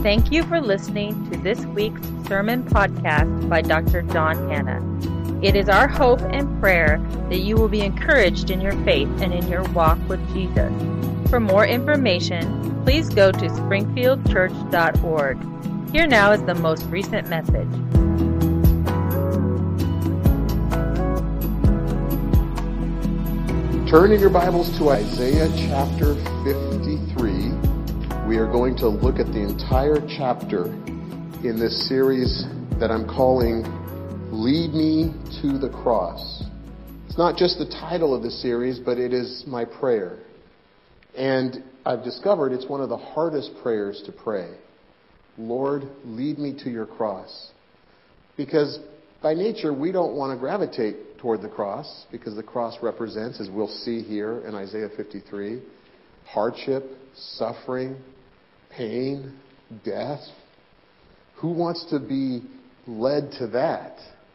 Thank you for listening to this week's sermon podcast by Dr. John Hanna. It is our hope and prayer that you will be encouraged in your faith and in your walk with Jesus. For more information, please go to springfieldchurch.org. Here now is the most recent message. Turn in your Bibles to Isaiah chapter 53. We are going to look at the entire chapter in this series that I'm calling Lead Me to the Cross. It's not just the title of the series, but it is my prayer. And I've discovered it's one of the hardest prayers to pray. Lord, lead me to your cross. Because by nature, we don't want to gravitate toward the cross, because the cross represents, as we'll see here in Isaiah 53, hardship, suffering, pain, death. Who wants to be led to that?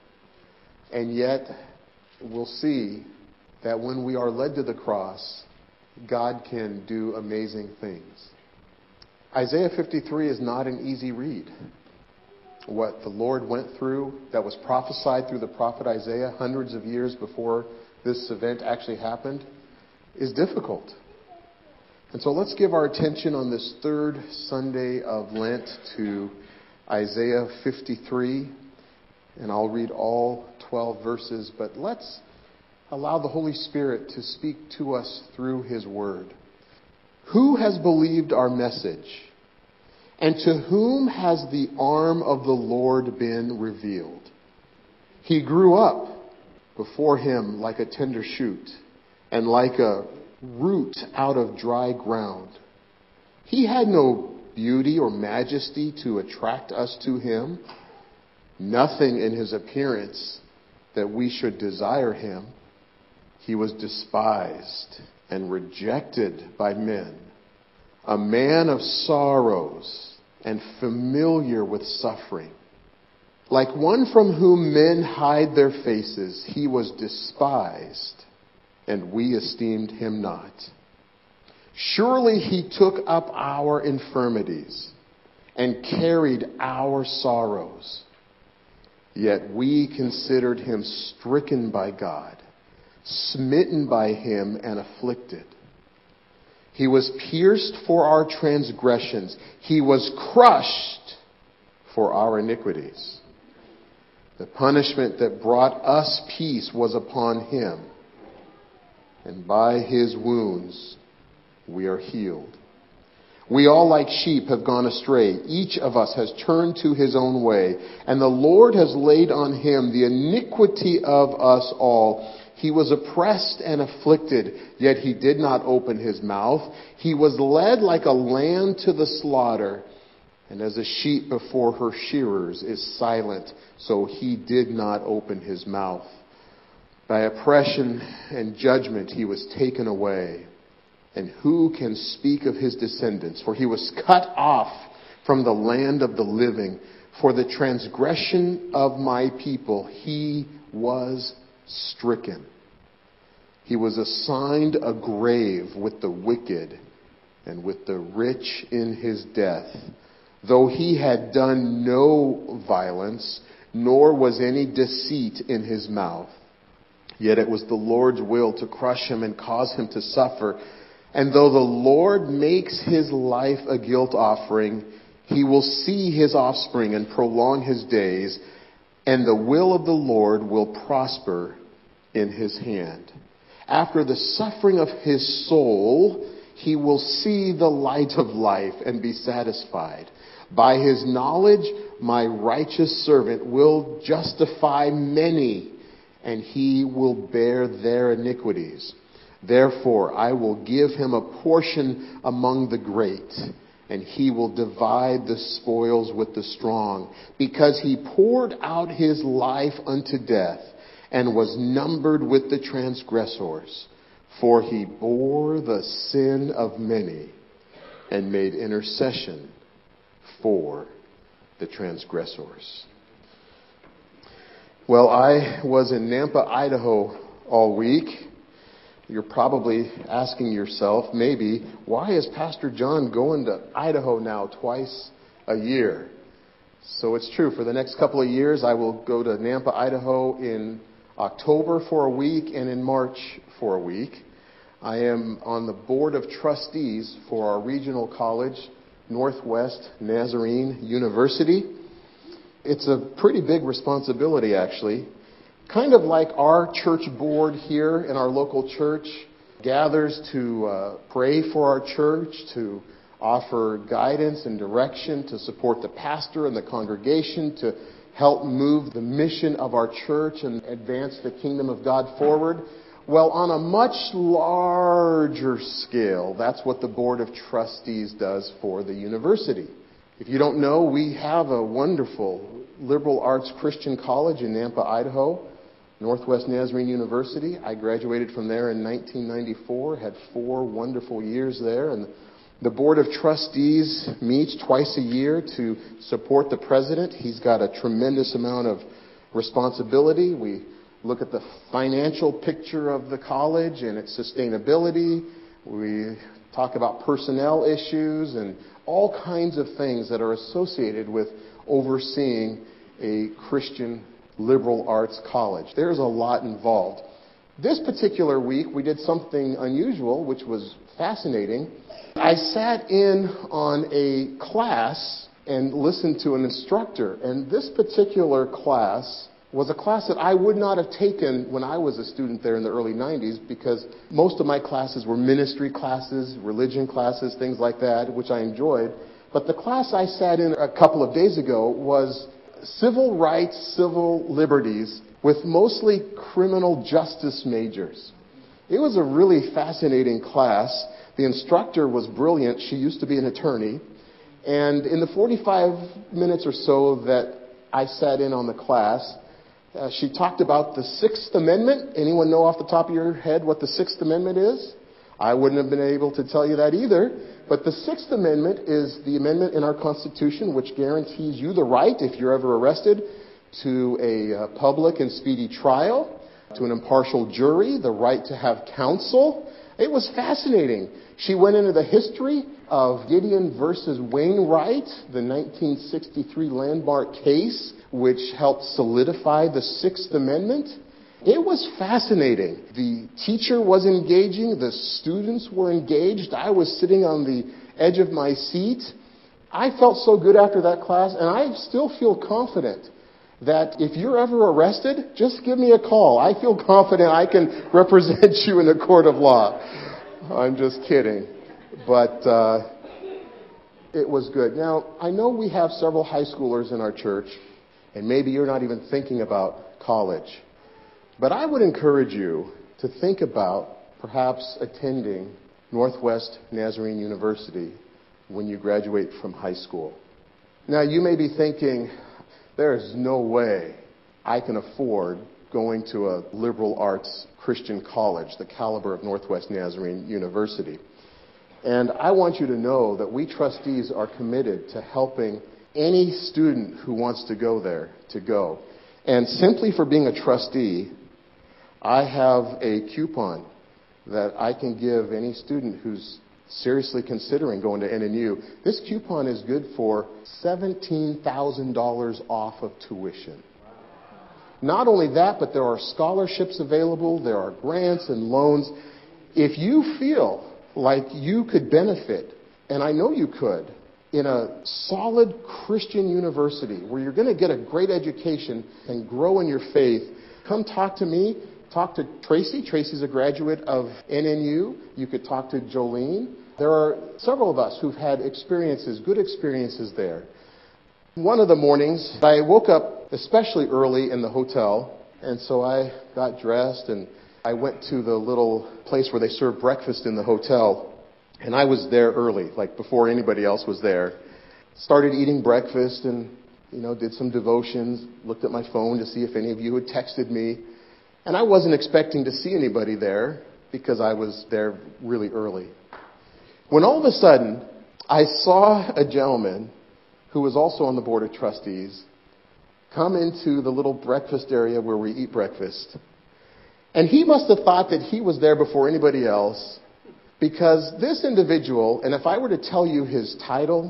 And yet, we'll see that when we are led to the cross, God can do amazing things. Isaiah 53 is not an easy read. What the Lord went through, that was prophesied through the prophet Isaiah hundreds of years before this event actually happened, is difficult. And so let's give our attention on this third Sunday of Lent to Isaiah 53. And I'll read all 12 verses, but let's allow the Holy Spirit to speak to us through His Word. Who has believed our message? And to whom has the arm of the Lord been revealed? He grew up before Him like a tender shoot, and like a root out of dry ground. He had no beauty or majesty to attract us to Him, nothing in His appearance that we should desire Him. He was despised and rejected by men, a man of sorrows and familiar with suffering. Like one from whom men hide their faces, He was despised, and we esteemed Him not. Surely He took up our infirmities and carried our sorrows. Yet we considered Him stricken by God, smitten by Him, and afflicted. He was pierced for our transgressions. He was crushed for our iniquities. The punishment that brought us peace was upon Him, and by His wounds we are healed. We all like sheep have gone astray. Each of us has turned to his own way, and the Lord has laid on Him the iniquity of us all. He was oppressed and afflicted, yet He did not open His mouth. He was led like a lamb to the slaughter, and as a sheep before her shearers is silent, so He did not open His mouth. By oppression and judgment He was taken away. And who can speak of His descendants? For He was cut off from the land of the living. For the transgression of my people He was stricken. He was assigned a grave with the wicked and with the rich in His death, though He had done no violence, nor was any deceit in His mouth. Yet it was the Lord's will to crush Him and cause Him to suffer. And though the Lord makes His life a guilt offering, He will see His offspring and prolong His days, and the will of the Lord will prosper in His hand. After the suffering of His soul, He will see the light of life and be satisfied. By His knowledge, my righteous servant will justify many, and He will bear their iniquities. Therefore, I will give him a portion among the great, and he will divide the spoils with the strong, because he poured out his life unto death, and was numbered with the transgressors. For he bore the sin of many, and made intercession for the transgressors. Well, I was in Nampa, Idaho all week. You're probably asking yourself, maybe, why is Pastor John going to Idaho now twice a year. So it's true. For the next couple of years, I will go to Nampa, Idaho in October for a week and in March for a week. I am on the board of trustees for our regional college, Northwest Nazarene University. It's a pretty big responsibility, actually. Kind of like our church board here in our local church gathers to pray for our church, to offer guidance and direction, to support the pastor and the congregation, to help move the mission of our church and advance the kingdom of God forward. Well, on a much larger scale, that's what the Board of Trustees does for the university. If you don't know, we have a wonderful liberal arts Christian college in Nampa, Idaho, Northwest Nazarene University. I graduated from there in 1994, had 4 wonderful years there, and the Board of Trustees meets twice a year to support the president. He's got a tremendous amount of responsibility. We look at the financial picture of the college and its sustainability. We talk about personnel issues and all kinds of things that are associated with overseeing a Christian liberal arts college. There's a lot involved. This particular week, we did something unusual, which was fascinating. I sat in on a class and listened to an instructor, and this particular class was a class that I would not have taken when I was a student there in the early 90s, because most of my classes were ministry classes, religion classes, things like that, which I enjoyed. But the class I sat in a couple of days ago was civil rights, civil liberties, with mostly criminal justice majors. It was a really fascinating class. The instructor was brilliant. She used to be an attorney. And in the 45 minutes or so that I sat in on the class, she talked about the Sixth Amendment. Anyone know off the top of your head what the Sixth Amendment is? I wouldn't have been able to tell you that either. But the Sixth Amendment is the amendment in our Constitution which guarantees you the right, if you're ever arrested, to a public and speedy trial, to an impartial jury, the right to have counsel. It was fascinating. She went into the history of Gideon versus Wainwright, the 1963 landmark case, which helped solidify the Sixth Amendment. It was fascinating. The teacher was engaging. The students were engaged. I was sitting on the edge of my seat. I felt so good after that class, and I still feel confident that if you're ever arrested, just give me a call. I feel confident I can represent you in a court of law. I'm just kidding. But it was good. Now, I know we have several high schoolers in our church, and maybe you're not even thinking about college. But I would encourage you to think about perhaps attending Northwest Nazarene University when you graduate from high school. Now, you may be thinking, there's no way I can afford going to a liberal arts Christian college, the caliber of Northwest Nazarene University. And I want you to know that we trustees are committed to helping any student who wants to go there to go. And simply for being a trustee, I have a coupon that I can give any student who's seriously considering going to NNU. This coupon is good for $17,000 off of tuition. Not only that, but there are scholarships available, there are grants and loans. If you feel like you could benefit, and I know you could, in a solid Christian university where you're going to get a great education and grow in your faith, come talk to me. Talk to Tracy. Tracy's a graduate of NNU. You could talk to Jolene. There are several of us who've had experiences, good experiences there. One of the mornings, I woke up especially early in the hotel, and so I got dressed and I went to the little place where they serve breakfast in the hotel, and I was there early, like before anybody else was there. Started eating breakfast and, did some devotions, looked at my phone to see if any of you had texted me. And I wasn't expecting to see anybody there because I was there really early. When all of a sudden, I saw a gentleman who was also on the board of trustees come into the little breakfast area where we eat breakfast. And he must have thought that he was there before anybody else, because this individual, and if I were to tell you his title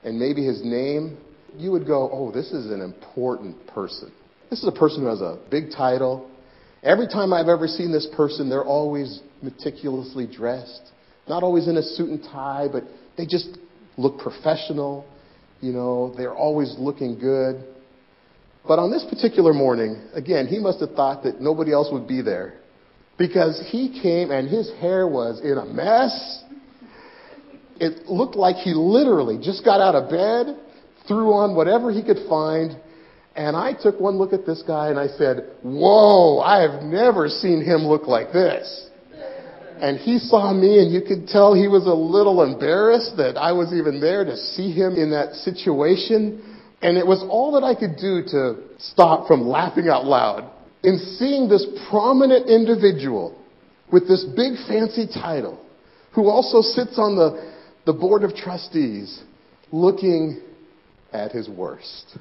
and maybe his name, you would go, oh, this is an important person. This is a person who has a big title. Every time I've ever seen this person, they're always meticulously dressed. Not always in a suit and tie, but they just look professional. You know, they're always looking good. But on this particular morning, again, he must have thought that nobody else would be there, because he came and his hair was in a mess. It looked like he literally just got out of bed, threw on whatever he could find, and I took one look at this guy and I said, whoa, I have never seen him look like this. And he saw me, and you could tell he was a little embarrassed that I was even there to see him in that situation. And it was all that I could do to stop from laughing out loud in seeing this prominent individual with this big fancy title, who also sits on the board of trustees, looking at his worst.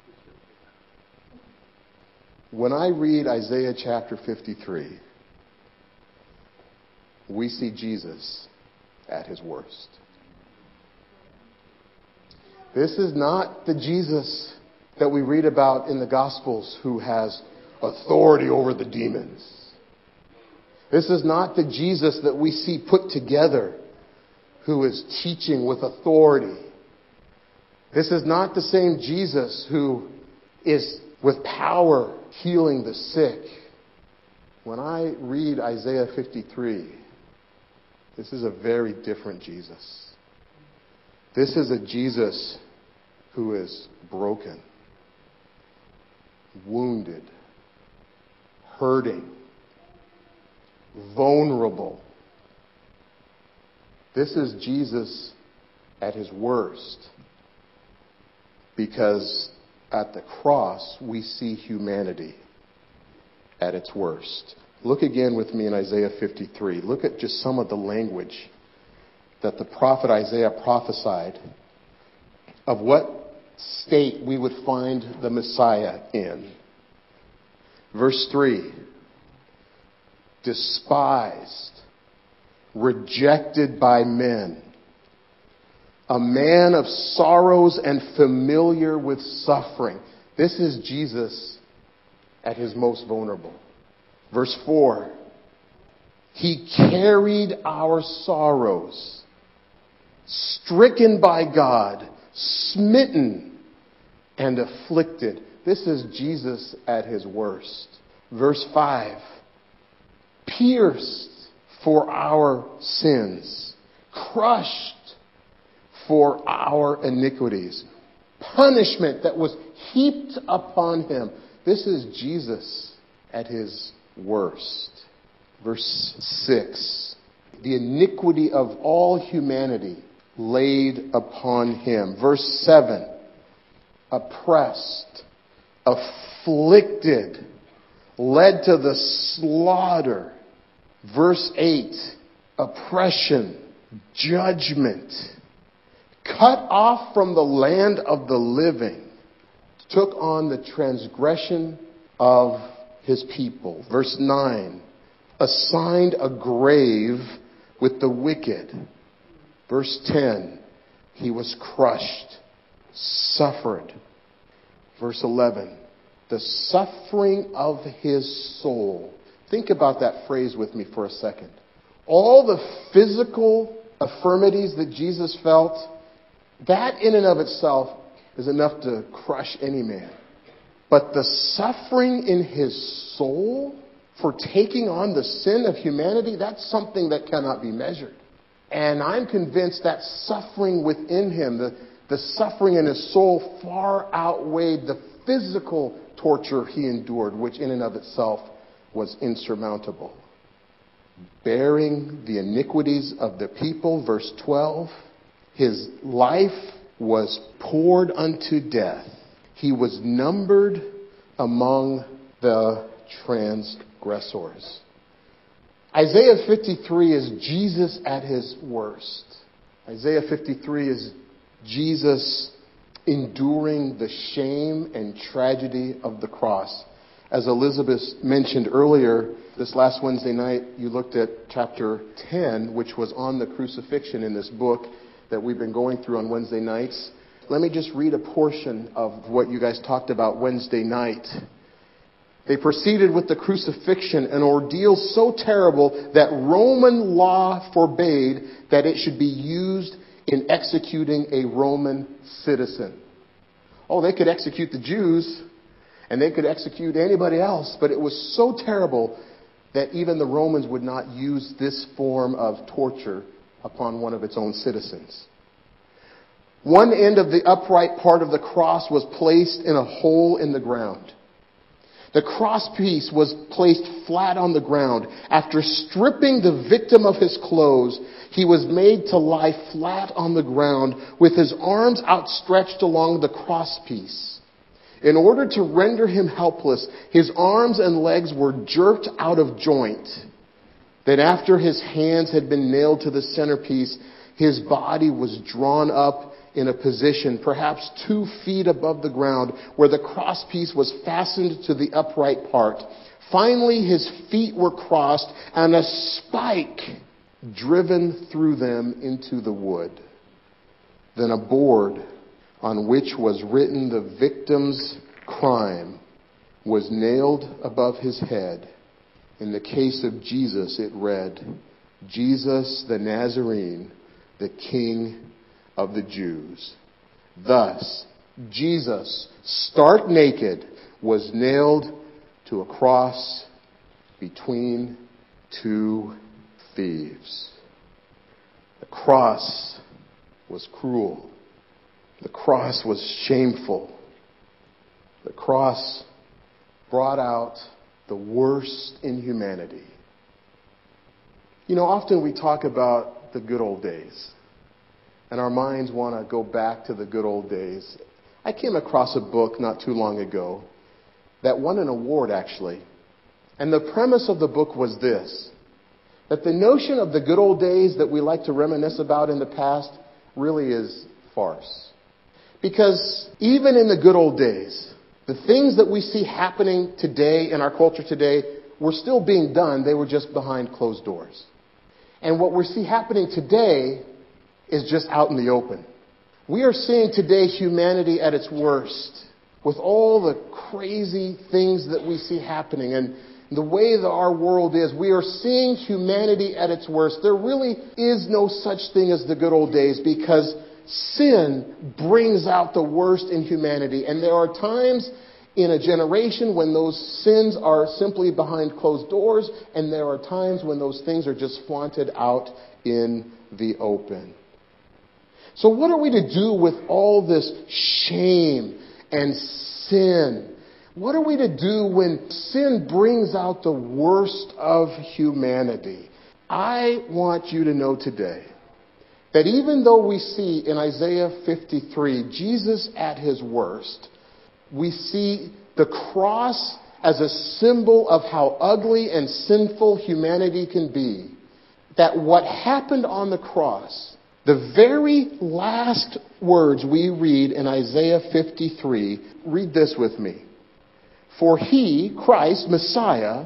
When I read Isaiah chapter 53, we see Jesus at his worst. This is not the Jesus that we read about in the Gospels who has authority over the demons. This is not the Jesus that we see put together who is teaching with authority. This is not the same Jesus who is with power healing the sick. When I read Isaiah 53, this is a very different Jesus. This is a Jesus who is broken, wounded, hurting, vulnerable. This is Jesus at his worst, because at the cross we see humanity at its worst. Look again with me in Isaiah 53. Look at just some of the language that the prophet Isaiah prophesied of what state we would find the Messiah in. Verse 3, despised, rejected by men, a man of sorrows and familiar with suffering. This is Jesus at his most vulnerable. Verse 4, he carried our sorrows, stricken by God, smitten and afflicted. This is Jesus at his worst. Verse 5, pierced for our sins, crushed for our iniquities, punishment that was heaped upon him. This is Jesus at his worst. Verse 6, the iniquity of all humanity laid upon him. Verse 7, oppressed, afflicted, led to the slaughter. Verse 8, oppression, judgment, cut off from the land of the living, took on the transgression of his people. Verse 9, assigned a grave with the wicked. Verse 10, he was crushed, suffered. Verse 11, the suffering of his soul. Think about that phrase with me for a second. All the physical infirmities that Jesus felt, that in and of itself is enough to crush any man. But the suffering in his soul for taking on the sin of humanity, that's something that cannot be measured. And I'm convinced that suffering within him, the suffering in his soul far outweighed the physical torture he endured, which in and of itself was insurmountable. Bearing the iniquities of the people, verse 12, his life was poured unto death. He was numbered among the transgressors. Isaiah 53 is Jesus at his worst. Isaiah 53 is Jesus enduring the shame and tragedy of the cross. As Elizabeth mentioned earlier, this last Wednesday night, you looked at chapter 10, which was on the crucifixion in this book that we've been going through on Wednesday nights. let me just read a portion of what you guys talked about Wednesday night. They proceeded with the crucifixion, an ordeal so terrible that Roman law forbade that it should be used in executing a Roman citizen. Oh, they could execute the Jews, and they could execute anybody else, but it was so terrible that even the Romans would not use this form of torture upon one of its own citizens. One end of the upright part of the cross was placed in a hole in the ground. The crosspiece was placed flat on the ground. After stripping the victim of his clothes, he was made to lie flat on the ground with his arms outstretched along the crosspiece. In order to render him helpless, his arms and legs were jerked out of joint. Then after his hands had been nailed to the centerpiece, his body was drawn up in a position perhaps 2 feet above the ground where the crosspiece was fastened to the upright part. Finally, his feet were crossed and a spike driven through them into the wood. Then a board on which was written the victim's crime was nailed above his head. In the case of Jesus, it read, Jesus the Nazarene, the King of the Jews. Thus, Jesus, stark naked, was nailed to a cross between 2 thieves. The cross was cruel. The cross was shameful. The cross brought out the worst in humanity. You know, often we talk about the good old days, and our minds want to go back to the good old days. I came across a book not too long ago that won an award, actually. And the premise of the book was this, that the notion of the good old days that we like to reminisce about in the past really is farce. Because even in the good old days, the things that we see happening today in our culture today were still being done. They were just behind closed doors. And what we see happening today is just out in the open. We are seeing today humanity at its worst, with all the crazy things that we see happening and the way that our world is. We are seeing humanity at its worst. There really is no such thing as the good old days, because sin brings out the worst in humanity. And there are times in a generation when those sins are simply behind closed doors, and there are times when those things are just flaunted out in the open. So what are we to do with all this shame and sin? What are we to do when sin brings out the worst of humanity? I want you to know today that even though we see in Isaiah 53 Jesus at his worst, we see the cross as a symbol of how ugly and sinful humanity can be. That what happened on the cross, the very last words we read in Isaiah 53, read this with me. For he, Christ, Messiah,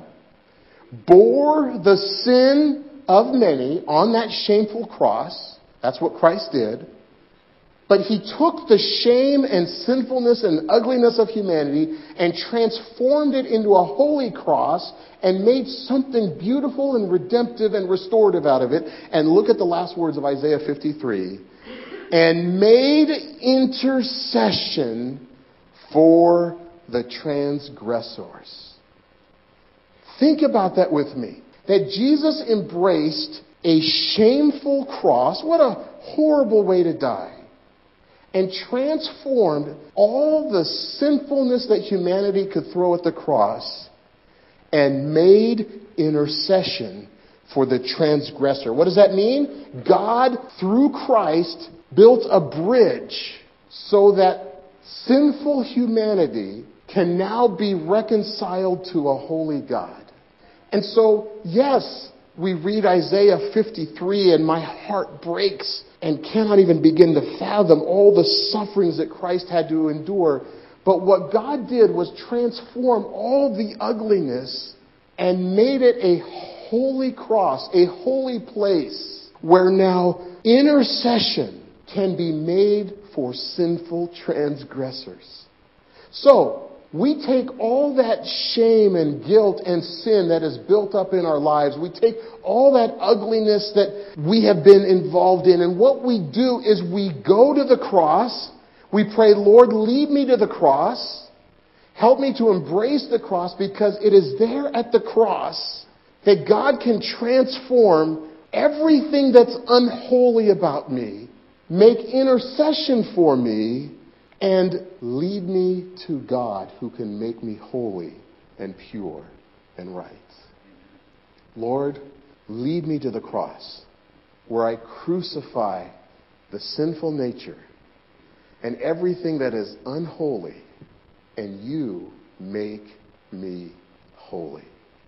bore the sin of many on that shameful cross. That's what Christ did. But he took the shame and sinfulness and ugliness of humanity and transformed it into a holy cross and made something beautiful and redemptive and restorative out of it. And look at the last words of Isaiah 53. And made intercession for the transgressors. Think about that with me. That Jesus embraced a shameful cross. What a horrible way to die. And transformed all the sinfulness that humanity could throw at the cross and made intercession for the transgressor. What does that mean? God, through Christ, built a bridge so that sinful humanity can now be reconciled to a holy God. And so, yes, we read Isaiah 53 and my heart breaks and cannot even begin to fathom all the sufferings that Christ had to endure. But what God did was transform all the ugliness and made it a holy cross, a holy place where now intercession can be made for sinful transgressors. So, we take all that shame and guilt and sin that is built up in our lives. We take all that ugliness that we have been involved in. And what we do is we go to the cross. We pray, Lord, lead me to the cross. Help me to embrace the cross, because it is there at the cross that God can transform everything that's unholy about me, make intercession for me, and lead me to God, who can make me holy and pure and right. Lord, lead me to the cross, where I crucify the sinful nature and everything that is unholy, and you make me holy.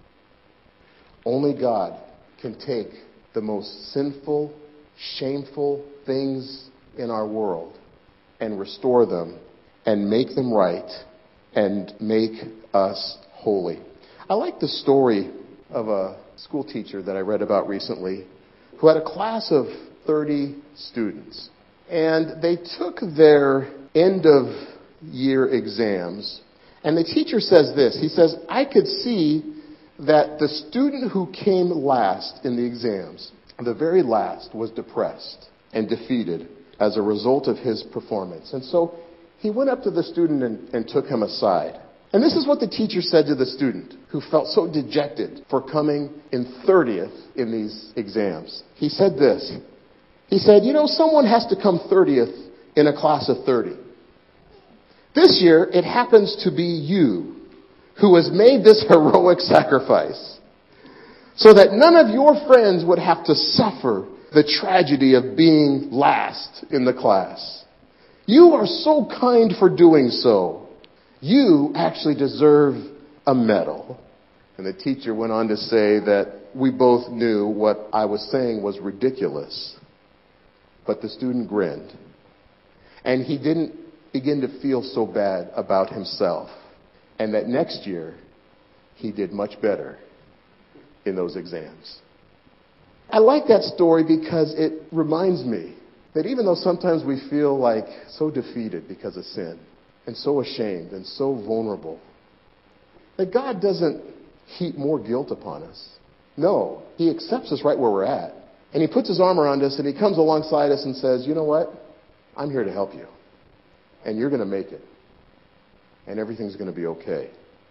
Only God can take the most sinful, shameful things in our world and restore them and make them right and make us holy. I like the story of a school teacher that I read about recently who had a class of 30 students. And they took their end of year exams. And the teacher says this. He says, I could see that the student who came last in the exams, the very last, was depressed and defeated as a result of his performance. And so he went up to the student and took him aside. And this is what the teacher said to the student who felt so dejected for coming in 30th in these exams. He said this. He said, someone has to come 30th in a class of 30. This year, it happens to be you who has made this heroic sacrifice so that none of your friends would have to suffer the tragedy of being last in the class. You are so kind for doing so. You actually deserve a medal. And the teacher went on to say that we both knew what I was saying was ridiculous. But the student grinned. And he didn't begin to feel so bad about himself. And that next year, he did much better in those exams. I like that story because it reminds me that even though sometimes we feel like so defeated because of sin, and so ashamed, and so vulnerable, that God doesn't heap more guilt upon us. No, He accepts us right where we're at. And He puts His arm around us, and He comes alongside us and says, you know what? I'm here to help you. And you're going to make it. And everything's going to be okay.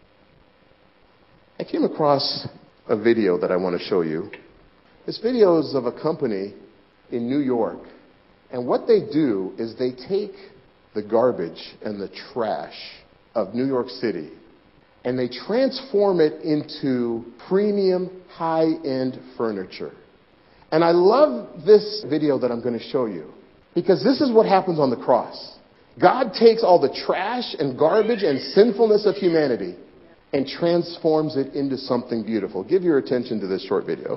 I came across a video that I want to show you. This video is of a company in New York. And what they do is they take the garbage and the trash of New York City and they transform it into premium, high-end furniture. And I love this video that I'm going to show you because this is what happens on the cross. God takes all the trash and garbage and sinfulness of humanity and transforms it into something beautiful. Give your attention to this short video.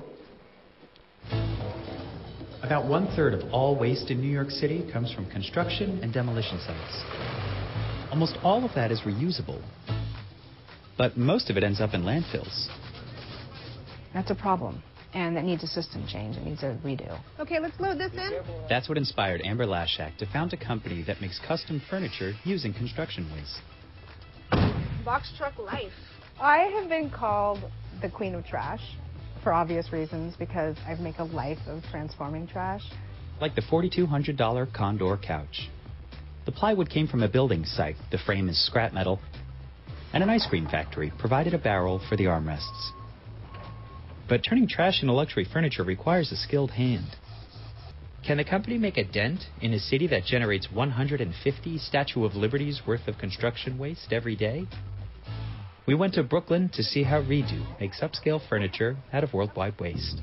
About 1/3 of all waste in New York City comes from construction and demolition sites. Almost all of that is reusable, but most of it ends up in landfills. That's a problem, and that needs a system change. It needs a redo. Okay, let's load this in. That's what inspired Amber Lashak to found a company that makes custom furniture using construction waste. Box truck life. I have been called the queen of trash for obvious reasons because I make a life of transforming trash. Like the $4,200 Condor couch. The plywood came from a building site, the frame is scrap metal, and an ice cream factory provided a barrel for the armrests. But turning trash into luxury furniture requires a skilled hand. Can the company make a dent in a city that generates 150 Statue of Liberty's worth of construction waste every day? We went to Brooklyn to see how Redo makes upscale furniture out of worldwide waste.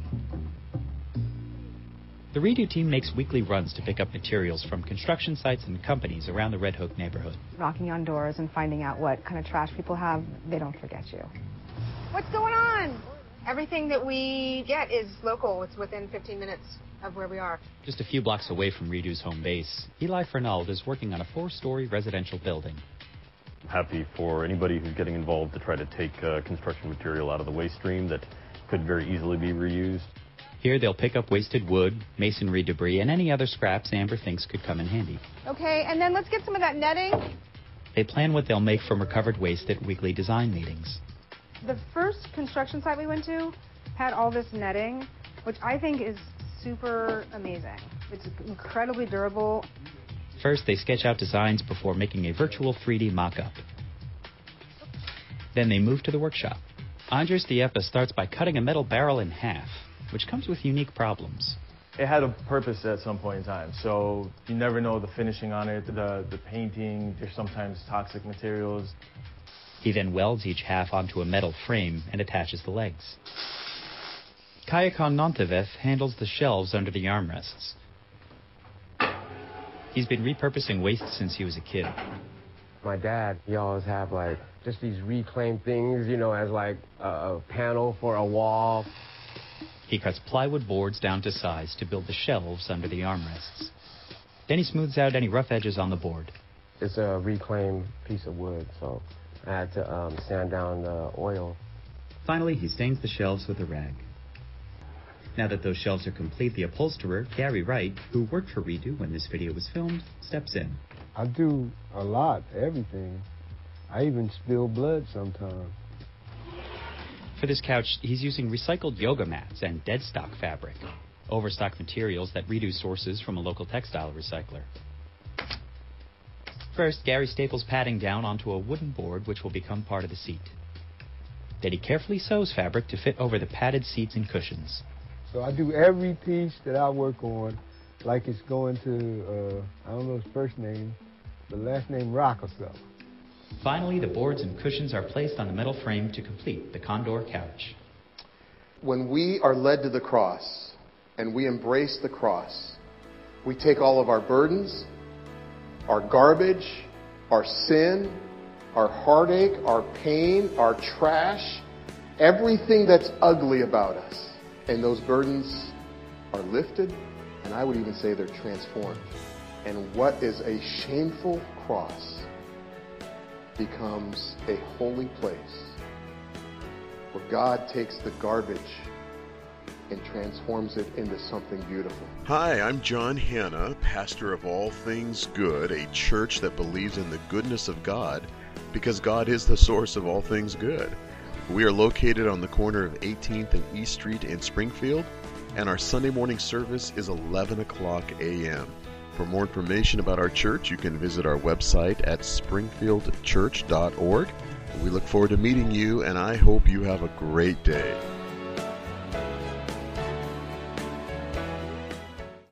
The Redo team makes weekly runs to pick up materials from construction sites and companies around the Red Hook neighborhood. Knocking on doors and finding out what kind of trash people have, they don't forget you. What's going on? Everything that we get is local. It's within 15 minutes of where we are. Just a few blocks away from Redo's home base, Eli Fernald is working on a 4-story residential building. Happy for anybody who's getting involved to try to take construction material out of the waste stream that could very easily be reused. Here they'll pick up wasted wood, masonry debris, and any other scraps Amber thinks could come in handy. Okay, and then let's get some of that netting. They plan what they'll make from recovered waste at weekly design meetings. The first construction site we went to had all this netting, which I think is super amazing. It's incredibly durable. First, they sketch out designs before making a virtual 3D mock-up. Then they move to the workshop. Andres Diepa starts by cutting a metal barrel in half, which comes with unique problems. It had a purpose at some point in time, so you never know the finishing on it, the painting, there's sometimes toxic materials. He then welds each half onto a metal frame and attaches the legs. Kayakan Nontevev handles the shelves under the armrests. He's been repurposing waste since he was a kid. My dad, he always have like just these reclaimed things, you know, as like a panel for a wall. He cuts plywood boards down to size to build the shelves under the armrests. Then he smooths out any rough edges on the board. It's a reclaimed piece of wood, so I had to sand down the oil. Finally, he stains the shelves with a rag. Now that those shelves are complete, the upholsterer, Gary Wright, who worked for Redo when this video was filmed, steps in. I do a lot, everything. I even spill blood sometimes. For this couch, he's using recycled yoga mats and dead stock fabric, overstock materials that Redo sources from a local textile recycler. First, Gary staples padding down onto a wooden board which will become part of the seat. Then he carefully sews fabric to fit over the padded seats and cushions. So I do every piece that I work on like it's going to, I don't know his first name, but last name Rockefeller. Finally, the boards and cushions are placed on the metal frame to complete the Condor couch. When we are led to the cross and we embrace the cross, we take all of our burdens, our garbage, our sin, our heartache, our pain, our trash, everything that's ugly about us. And those burdens are lifted, and I would even say they're transformed. And what is a shameful cross becomes a holy place where God takes the garbage and transforms it into something beautiful. Hi, I'm John Hanna, pastor of All Things Good, a church that believes in the goodness of God because God is the source of all things good. We are located on the corner of 18th and East Street in Springfield, and our Sunday morning service is 11 o'clock a.m. For more information about our church, you can visit our website at springfieldchurch.org. We look forward to meeting you, and I hope you have a great day.